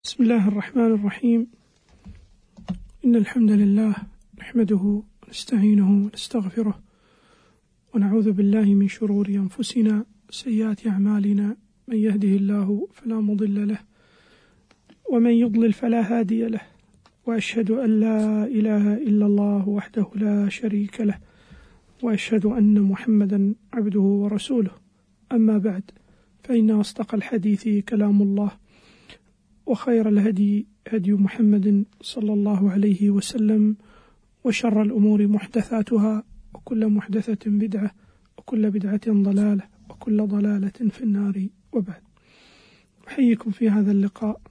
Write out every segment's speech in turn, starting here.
بسم الله الرحمن الرحيم. إن الحمد لله نحمده ونستعينه ونستغفره ونعوذ بالله من شرور أنفسنا وسيئات أعمالنا، من يهده الله فلا مضل له ومن يضلل فلا هادي له، وأشهد أن لا إله إلا الله وحده لا شريك له، وأشهد أن محمدا عبده ورسوله. أما بعد، فإن أصدق الحديث كلام الله، وخير الهدي هدي محمد صلى الله عليه وسلم، وشر الأمور محدثاتها، وكل محدثة بدعة، وكل بدعة ضلالة، وكل ضلالة في النار. وبعد، أحييكم في هذا اللقاء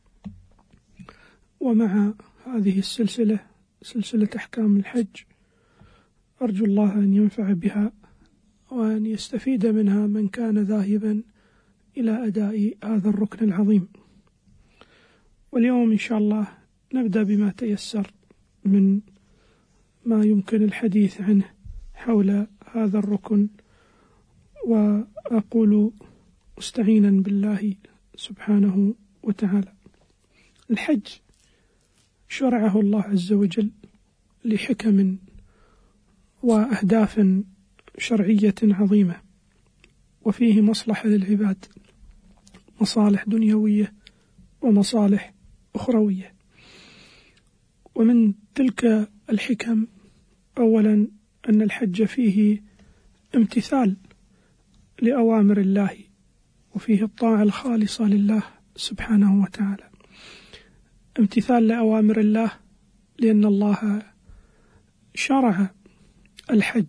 ومع هذه السلسلة، سلسلة أحكام الحج. أرجو الله أن ينفع بها وأن يستفيد منها من كان ذاهبا إلى أداء هذا الركن العظيم. واليوم إن شاء الله نبدأ بما تيسر من ما يمكن الحديث عنه حول هذا الركن، وأقول مستعينا بالله سبحانه وتعالى. الحج شرعه الله عز وجل لحكم وأهداف شرعية عظيمة، وفيه مصلحة للعباد، مصالح دنيوية ومصالح أخروية. ومن تلك الحكم أولا أن الحج فيه امتثال لأوامر الله، وفيه الطاعة الخالصة لله سبحانه وتعالى. امتثال لأوامر الله لأن الله شرع الحج،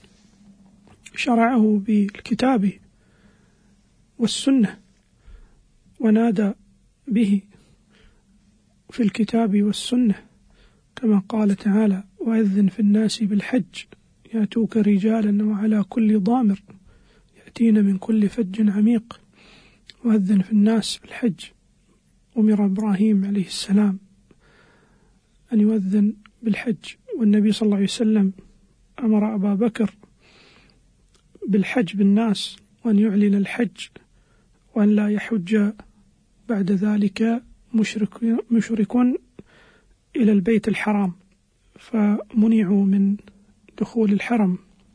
شرعه بالكتاب والسنة، ونادى به في الكتاب والسنة كما قال تعالى: وأذن في الناس بالحج يأتوك رجالا وعلى كل ضامر يأتين من كل فج عميق. وأذن في الناس بالحج، أمر إبراهيم عليه السلام أن يؤذن بالحج، والنبي صلى الله عليه وسلم أمر أبا بكر بالحج بالناس، وأن يعلن الحج، وأن لا يحج بعد ذلك مشرك إلى البيت الحرام، فمنعوا من دخول الحرم.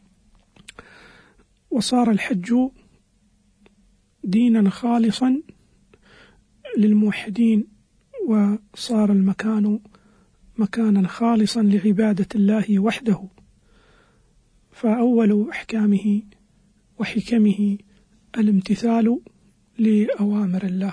وصار الحج دينا خالصا للموحدين، وصار المكان مكانا خالصا لعبادة الله وحده. فأول أحكامه وحكمه الامتثال لأوامر الله،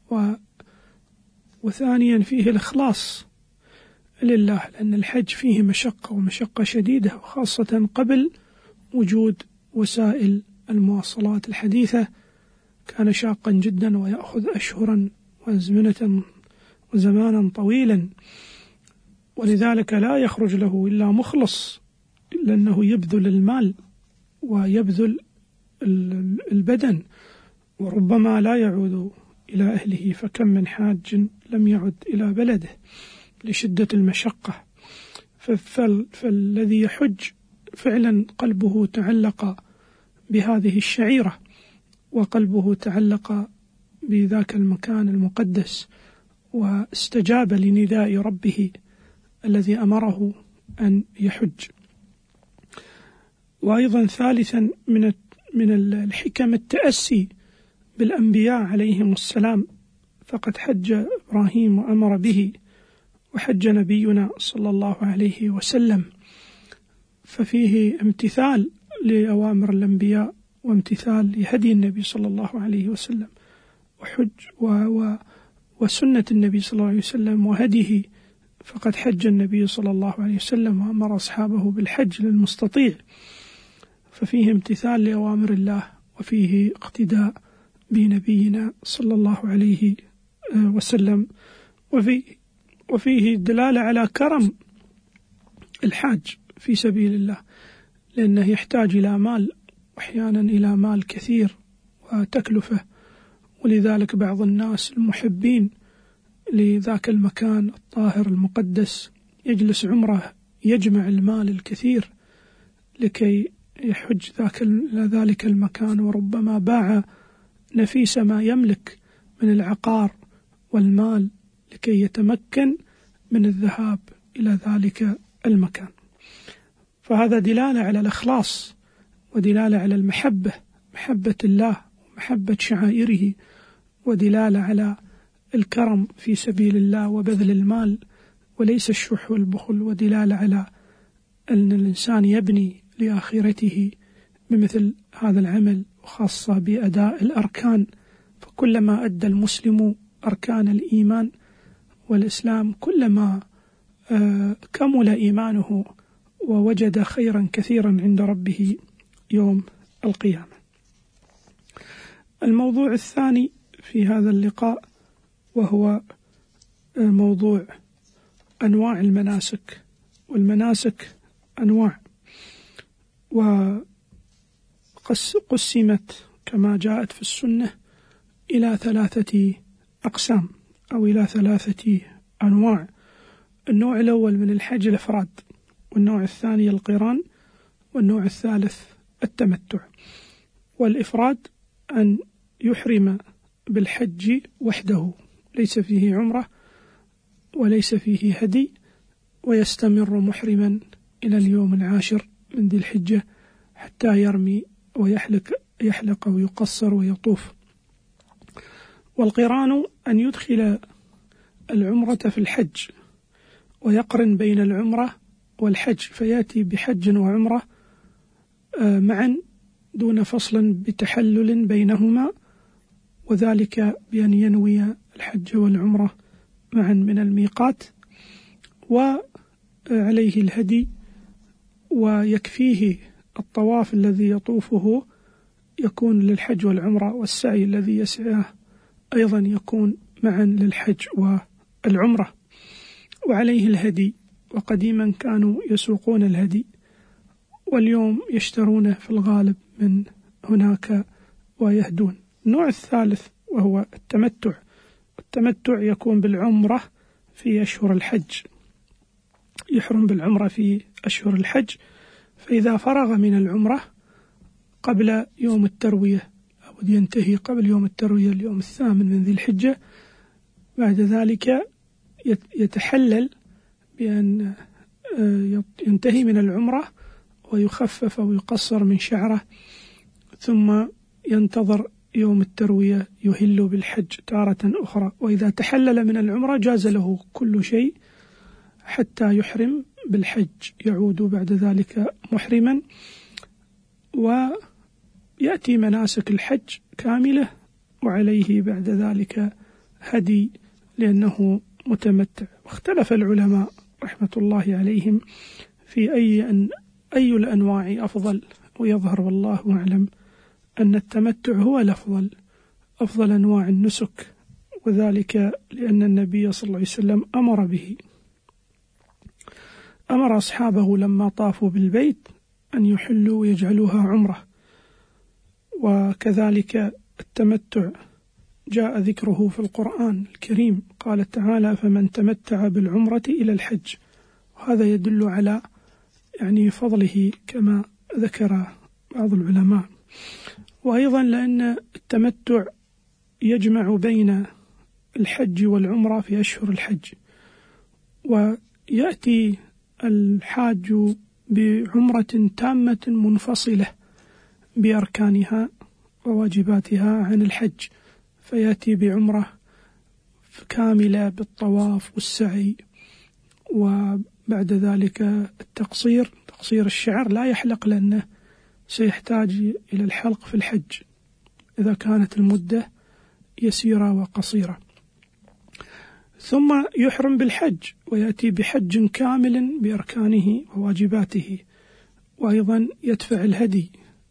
وثانيا فيه الإخلاص لله، لأن الحج فيه مشقة ومشقة شديدة، وخاصة قبل وجود وسائل المواصلات الحديثة كان شاقا جدا، ويأخذ أشهرا وزمانا طويلا، ولذلك لا يخرج له إلا مخلص، لأنه يبذل المال ويبذل البدن، وربما لا يعود إلى أهله، فكم من حاج لم يعد إلى بلده لشدة المشقة. فالذي يحج فعلا قلبه تعلق بهذه الشعيرة، وقلبه تعلق بذاك المكان المقدس، واستجاب لنداء ربه الذي أمره أن يحج. وأيضا ثالثا من الحكم التأسي بالأنبياء عليهم السلام، فقد حج إبراهيم وأمر به، وحج نبينا صلى الله عليه وسلم، ففيه امتثال لأوامر الأنبياء وامتثال لهدي النبي صلى الله عليه وسلم، وحج وسنة النبي صلى الله عليه وسلم وهديه. فقد حج النبي صلى الله عليه وسلم وأمر أصحابه بالحج للمستطيع، ففيه امتثال لأوامر الله، وفيه اقتداء بنبينا صلى الله عليه وسلم، وفيه دلالة على كرم الحاج في سبيل الله، لأنه يحتاج إلى مال، وأحيانا إلى مال كثير وتكلفة، ولذلك بعض الناس المحبين لذاك المكان الطاهر المقدس يجلس عمره يجمع المال الكثير لكي يحج ذلك المكان، وربما باع نفيس ما يملك من العقار والمال لكي يتمكن من الذهاب إلى ذلك المكان. فهذا دلالة على الإخلاص ودلالة على المحبة، محبة الله ومحبة شعائره، ودلالة على الكرم في سبيل الله وبذل المال وليس الشح والبخل، ودلالة على أن الإنسان يبني لآخرته بمثل هذا العمل، وخاصة بأداء الأركان. فكلما أدى المسلم أركان الإيمان والإسلام كلما كمل إيمانه ووجد خيرا كثيرا عند ربه يوم القيامة. الموضوع الثاني في هذا اللقاء وهو موضوع أنواع المناسك. والمناسك أنواع، وقسمت كما جاءت في السنة إلى 3 أقسام أو إلى 3 أنواع. النوع الأول من الحج الإفراد، والنوع الثاني القران، والنوع الثالث التمتع. والإفراد أن يحرم بالحج وحده، ليس فيه عمرة وليس فيه هدي، ويستمر محرما إلى اليوم 10 من ذي الحجة حتى يرمي ويحلق ويقصر ويطوف. والقران أن يدخل العمرة في الحج ويقرن بين العمرة والحج، فيأتي بحج وعمرة معا دون فصل بتحلل بينهما، وذلك بأن ينوي الحج والعمرة معا من الميقات، وعليه الهدي، ويكفيه الطواف الذي يطوفه يكون للحج والعمرة، والسعي الذي يسعاه أيضا يكون معا للحج والعمرة، وعليه الهدي. وقديما كانوا يسوقون الهدي، واليوم يشترونه في الغالب من هناك ويهدون. النوع الثالث وهو التمتع. التمتع يكون بالعمرة في أشهر الحج، يحرم بالعمرة في أشهر الحج، فإذا فرغ من العمرة قبل يوم التروية أو ينتهي قبل يوم التروية اليوم 8 من ذي الحجة، بعد ذلك يتحلل بأن ينتهي من العمرة ويخفف ويقصر من شعره، ثم ينتظر يوم التروية يهل بالحج تارة أخرى. وإذا تحلل من العمرة جاز له كل شيء حتى يحرم بالحج، يعود بعد ذلك محرما، ويأتي مناسك الحج كاملة، وعليه بعد ذلك هدي لأنه متمتع. واختلف العلماء رحمة الله عليهم في أي الأنواع أفضل، ويظهر والله أعلم أن التمتع هو أفضل أنواع النسك، وذلك لأن النبي صلى الله عليه وسلم أمر به، أمر أصحابه لما طافوا بالبيت أن يحلوا ويجعلوها عمرة. وكذلك التمتع جاء ذكره في القرآن الكريم، قال تعالى: فمن تمتع بالعمرة إلى الحج. وهذا يدل على فضله كما ذكر بعض العلماء. وأيضا لأن التمتع يجمع بين الحج والعمرة في أشهر الحج، ويأتي الحاج بعمرة تامة منفصلة بأركانها وواجباتها عن الحج، فيأتي بعمرة كاملة بالطواف والسعي، وبعد ذلك تقصير الشعر، لا يحلق لأنه سيحتاج إلى الحلق في الحج إذا كانت المدة يسيرة وقصيرة. ثم يحرم بالحج ويأتي بحج كامل بأركانه وواجباته، وأيضا يدفع الهدي،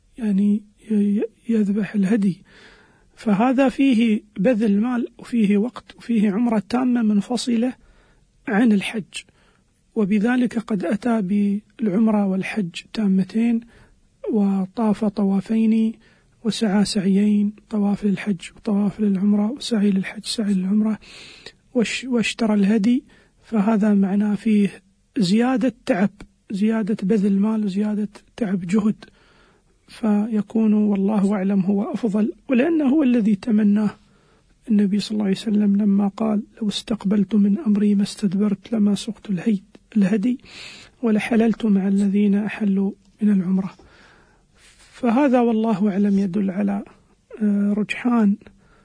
يذبح الهدي. فهذا فيه بذل مال وفيه وقت وفيه عمرة تامة منفصلة عن الحج، وبذلك قد أتى بالعمرة والحج تامتين، وطاف طوافين، وسعى سعيين، طواف للحج وطواف للعمرة، وسعي للحج سعي للعمرة، واشترى الهدي. فهذا معناه فيه زيادة تعب، زيادة بذل مال، زيادة تعب جهد، فيكون والله أعلم هو أفضل، ولأنه هو الذي تمناه النبي صلى الله عليه وسلم لما قال: لو استقبلت من أمري ما استدبرت لما سقت الهدي ولحللت مع الذين أحلوا من العمرة. فهذا والله أعلم يدل على رجحان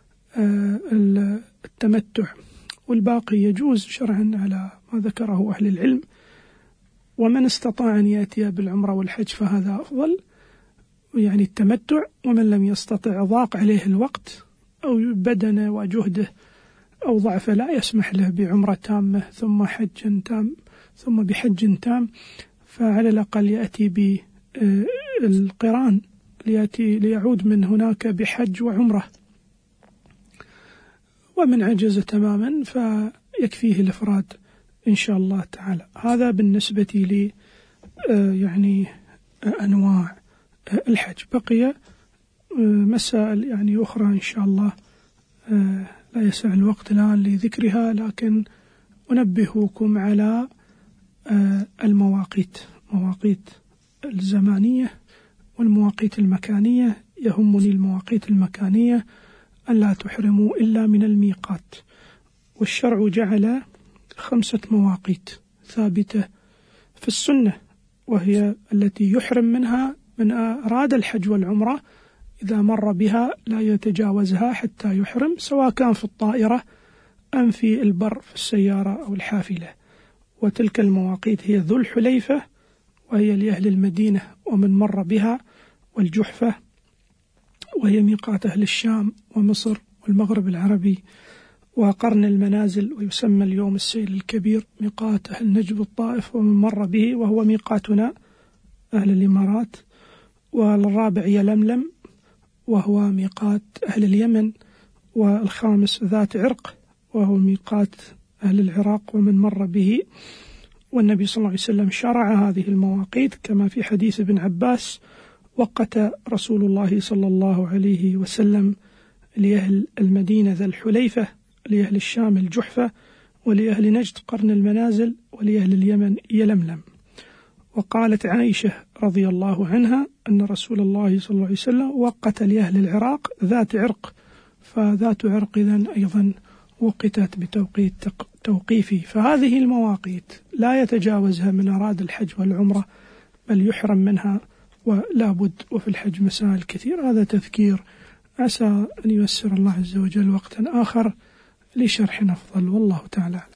التمتع، والباقي يجوز شرعا على ما ذكره أهل العلم. ومن استطاع أن يأتي بالعمرة والحج فهذا أفضل، يعني التمتع. ومن لم يستطع ضاق عليه الوقت أو بدنه وجهده أو ضعفه لا يسمح له بعمرة تامة ثم حج تام ثم بحج تام، فعلى الأقل يأتي بالقران ليعود من هناك بحج وعمرة. ومن عجز تماما فيكفيه الإفراد إن شاء الله تعالى. هذا بالنسبة لي يعني أنواع الحج. بقي مسائل يعني أخرى إن شاء الله لا يسع الوقت الآن لذكرها، لكن أنبهكم على المواقيت الزمانية والمواقيت المكانية. يهمني المواقيت المكانية ألا تحرموا إلا من الميقات، والشرع جعل 5 مواقيت ثابتة في السنة، وهي التي يحرم منها من أراد الحج والعمرة إذا مر بها لا يتجاوزها حتى يحرم، سواء كان في الطائرة أم في البر في السيارة أو الحافلة. وتلك المواقيت هي ذو الحليفة، وهي لأهل المدينة ومن مر بها، والجحفة وهي ميقات أهل الشام ومصر والمغرب العربي، وقرن المنازل ويسمى اليوم السيل الكبير، ميقات أهل نجد الطائف ومن مر به وهو ميقاتنا أهل الإمارات. والرابع يلملم وهو ميقات أهل اليمن. والخامس ذات عرق وهو ميقات أهل العراق ومن مر به. والنبي صلى الله عليه وسلم شرع هذه المواقيت كما في حديث ابن عباس: وقت رسول الله صلى الله عليه وسلم لأهل المدينة ذا الحليفة، لأهل الشام الجحفة، ولأهل نجد قرن المنازل، ولأهل اليمن يلملم. وقالت عائشة رضي الله عنها أن رسول الله صلى الله عليه وسلم وقت لأهل العراق ذات عرق، فذات عرق إذن أيضا وقتت بتوقيت توقيفي. فهذه المواقيت لا يتجاوزها من أراد الحج والعمرة، بل يحرم منها ولا بد. وفي الحج مسائل كثير. هذا تذكير، عسى أن ييسر الله عز وجل وقتا آخر لشرح أفضل، والله تعالى.